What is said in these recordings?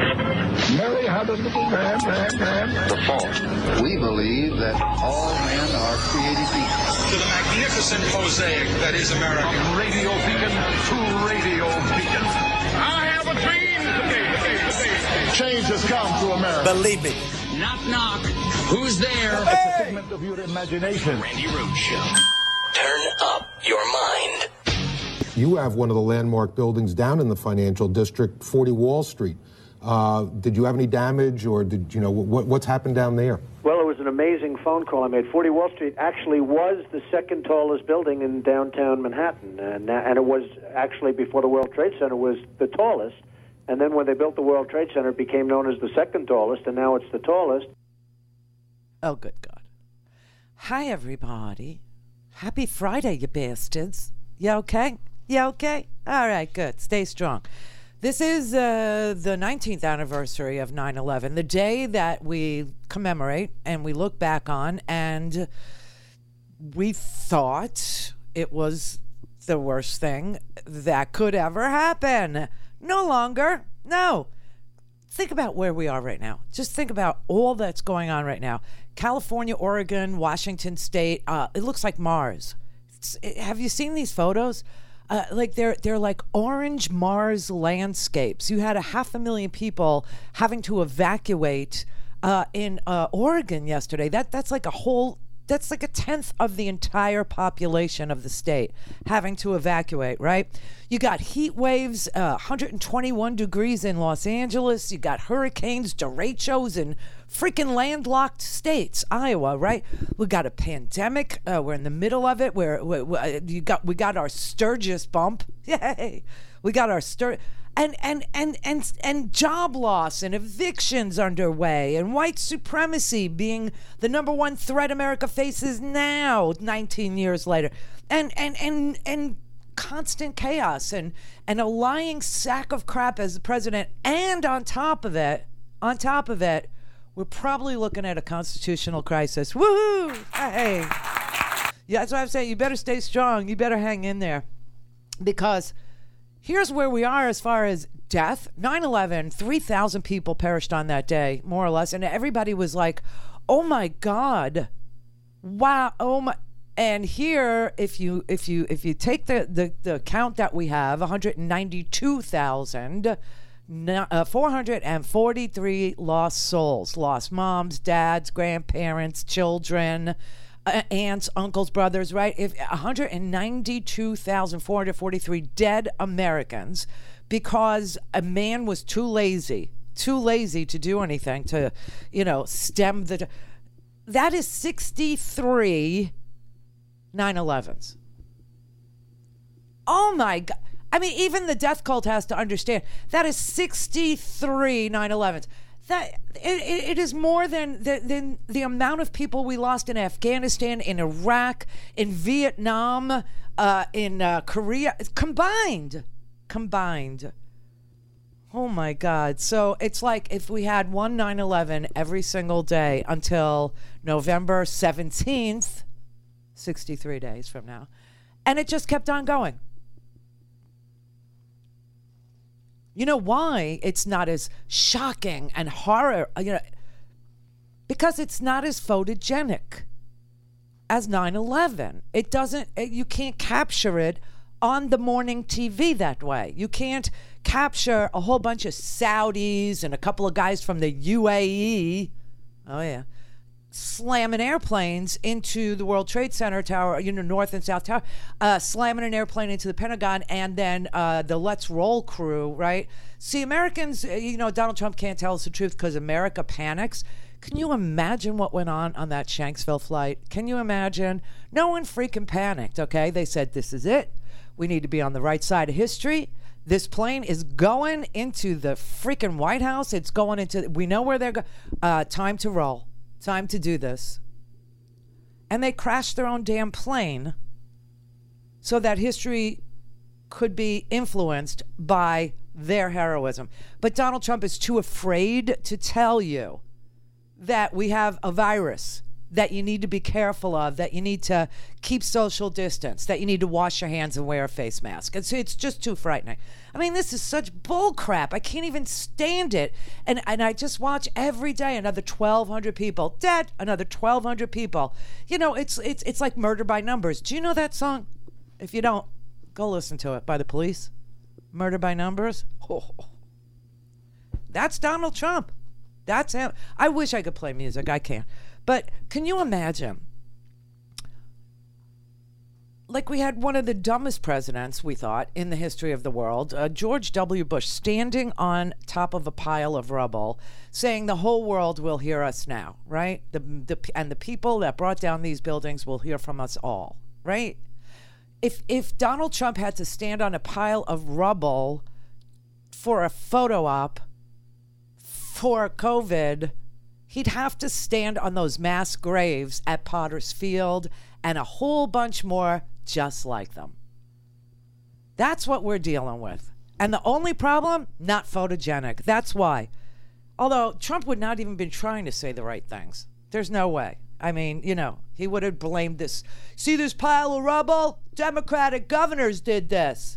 Mary had a little lamb. The fall. We believe that all men are created equal. To the magnificent mosaic that is America. From radio beacon to radio beacon. I have a dream today. Change has come to America. Believe me. Knock, knock. Who's there? It's a figment of your imagination. Randy Rhoads Show. Turn up your mind. You have one of the landmark buildings down in the financial district, 40 Wall Street. Did you have any damage, or did you know what's happened down there? Well, it was an amazing phone call I made. 40 Wall Street actually was the second tallest building in downtown Manhattan, and it was actually, before the World Trade Center, was the tallest. And then when they built the World Trade Center, it became known as the second tallest, and now it's the tallest. Oh, good God. Hi, everybody. Happy Friday, you bastards. You okay? You okay? All right, good. Stay strong. This is the 19th anniversary of 9/11, the day that we commemorate and we look back on, and we thought it was the worst thing that could ever happen. No longer. No. Think about where we are right now. Just think about all that's going on right now. California, Oregon, Washington State. It looks like Mars. Have you seen these photos? Like they're like orange Mars landscapes. You had 500,000 people having to evacuate in Oregon yesterday. That's like a tenth of the entire population of the state having to evacuate, right? You got heat waves, 121 degrees in Los Angeles. You got hurricanes, derechos in freaking landlocked states, Iowa, right? We got a pandemic. We're in the middle of it. We got our Sturgis bump. Yay! We got our and job loss and evictions underway, and white supremacy being the number one threat America faces now, 19 years later, and constant chaos and a lying sack of crap as the president, and on top of it, we're probably looking at a constitutional crisis. Woohoo! Hey, yeah, that's what I'm saying. You better stay strong. You better hang in there, because here's where we are as far as death. 9/11, 3,000 people perished on that day, more or less. And everybody was like, oh my God. Wow. Oh my. And here, if you take the count that we have, 192,443 lost souls, lost moms, dads, grandparents, children, aunts, uncles, brothers, right? If 192,443 dead Americans because a man was too lazy to do anything to, stem the. That is 63 9/11s. Oh my God. I mean, even the death cult has to understand that is 63 9/11s. That it is more than the amount of people we lost in Afghanistan, in Iraq, in Vietnam, in Korea, combined. Oh my God. So it's like if we had one 9/11 every single day until November 17th, 63 days from now, and it just kept on going. You know why it's not as shocking and horror, because it's not as photogenic as 9/11. It doesn't, you can't capture it on the morning TV that way. You can't capture a whole bunch of Saudis and a couple of guys from the UAE, oh yeah, slamming airplanes into the World Trade Center tower, North and South Tower, slamming an airplane into the Pentagon, and then the Let's Roll crew, right? See, Americans, Donald Trump can't tell us the truth because America panics. Can you imagine what went on that Shanksville flight? Can you imagine? No one freaking panicked, okay? They said, this is it. We need to be on the right side of history. This plane is going into the freaking White House. It's going into, we know where they're going. Time to roll. Time to do this. And they crashed their own damn plane so that history could be influenced by their heroism. But Donald Trump is too afraid to tell you that we have a virus that you need to be careful of, that you need to keep social distance, that you need to wash your hands and wear a face mask. It's just too frightening. I mean, this is such bull crap. I can't even stand it. And I just watch every day another 1,200 people dead, another 1,200 people. You know, it's like Murder by Numbers. Do you know that song? If you don't, go listen to it, by the Police. Murder by Numbers. Oh. That's Donald Trump. That's him. I wish I could play music. I can't. But can you imagine? Like, we had one of the dumbest presidents, we thought, in the history of the world, George W. Bush, standing on top of a pile of rubble, saying the whole world will hear us now, right? And the people that brought down these buildings will hear from us all, right? If Donald Trump had to stand on a pile of rubble for a photo op for COVID, he'd have to stand on those mass graves at Potter's Field and a whole bunch more just like them. That's what we're dealing with. And the only problem, not photogenic. That's why. Although Trump would not even been trying to say the right things. There's no way. I mean, you know, he would have blamed this. See this pile of rubble? Democratic governors did this.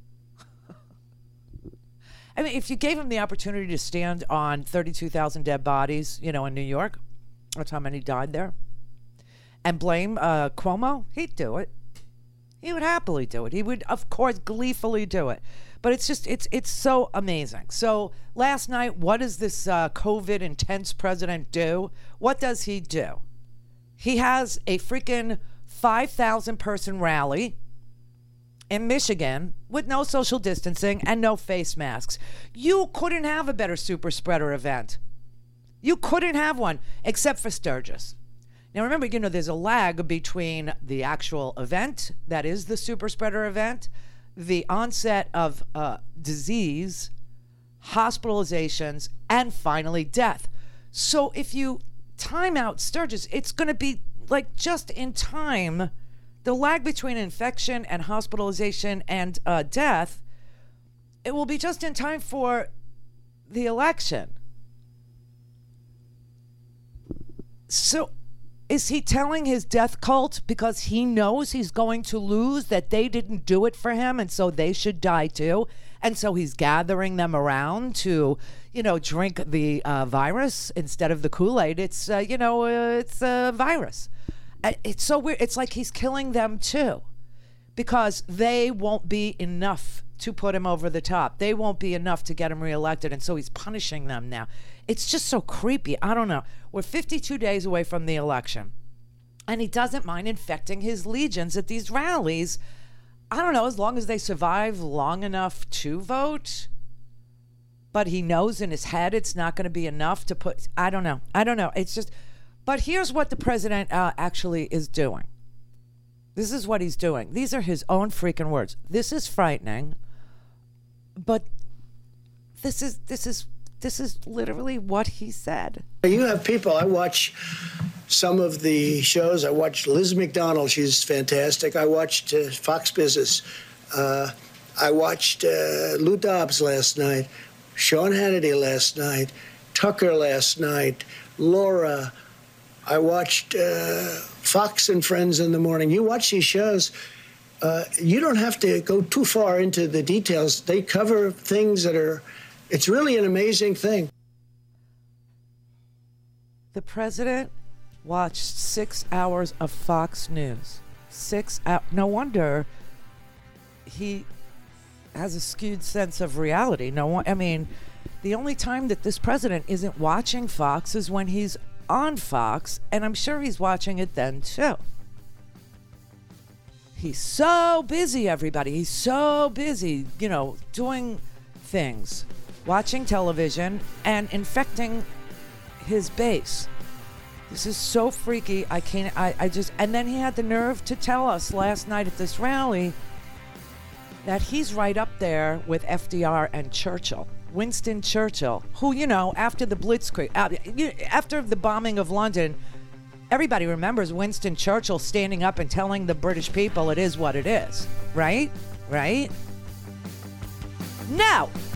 I mean, if you gave him the opportunity to stand on 32,000 dead bodies, you know, in New York, that's how many died there, and blame Cuomo, he'd do it. He would happily do it. He would, of course, gleefully do it. But it's just, it's so amazing. So last night, what does this COVID intense president do? What does he do? He has a freaking 5,000 person rally in Michigan with no social distancing and no face masks. You couldn't have a better super spreader event. You couldn't have one except for Sturgis. Now remember, you know, there's a lag between the actual event, that is the super spreader event, the onset of disease, hospitalizations, and finally death. So if you time out Sturgis, it's going to be like just in time. The lag between infection and hospitalization and death, it will be just in time for the election. So is he telling his death cult because he knows he's going to lose, that they didn't do it for him and so they should die too? And so he's gathering them around to, you know, drink the virus instead of the Kool-Aid. It's, it's a virus. It's so weird. It's like he's killing them too, because they won't be enough to put him over the top. They won't be enough to get him reelected, and so he's punishing them now. It's just so creepy. I don't know. We're 52 days away from the election, and he doesn't mind infecting his legions at these rallies. I don't know, as long as they survive long enough to vote. But he knows in his head it's not going to be enough to put. I don't know. It's just. But here's what the president actually is doing. This is what he's doing. These are his own freaking words. This is frightening, but this is literally what he said. You have people. I watch some of the shows. I watched Liz McDonald. She's fantastic. I watched Fox Business. I watched Lou Dobbs last night, Sean Hannity last night, Tucker last night, Laura. I watched Fox and Friends in the morning. You watch these shows, you don't have to go too far into the details. They cover things that are, it's really an amazing thing. The president watched 6 hours of Fox News. 6 hours. No wonder he has a skewed sense of reality. The only time that this president isn't watching Fox is when he's on Fox, and I'm sure he's watching it then too. He's so busy, everybody. He's so busy, doing things, watching television, and infecting his base. This is so freaky. And then he had the nerve to tell us last night at this rally that he's right up there with FDR and Churchill. Winston Churchill, who, after the Blitzkrieg, after the bombing of London, everybody remembers Winston Churchill standing up and telling the British people it is what it is, right? Right? Now,